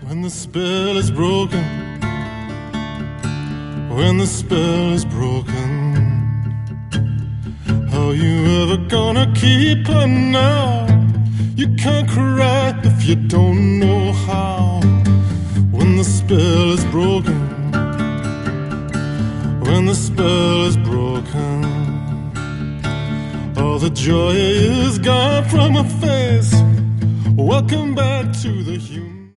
When the spell is broken, when the spell is broken, how you ever gonna keep her now? You can't cry if you don't know how. When the spell is broken, when the spell is broken, all the joy is gone from her face. Welcome back to the human.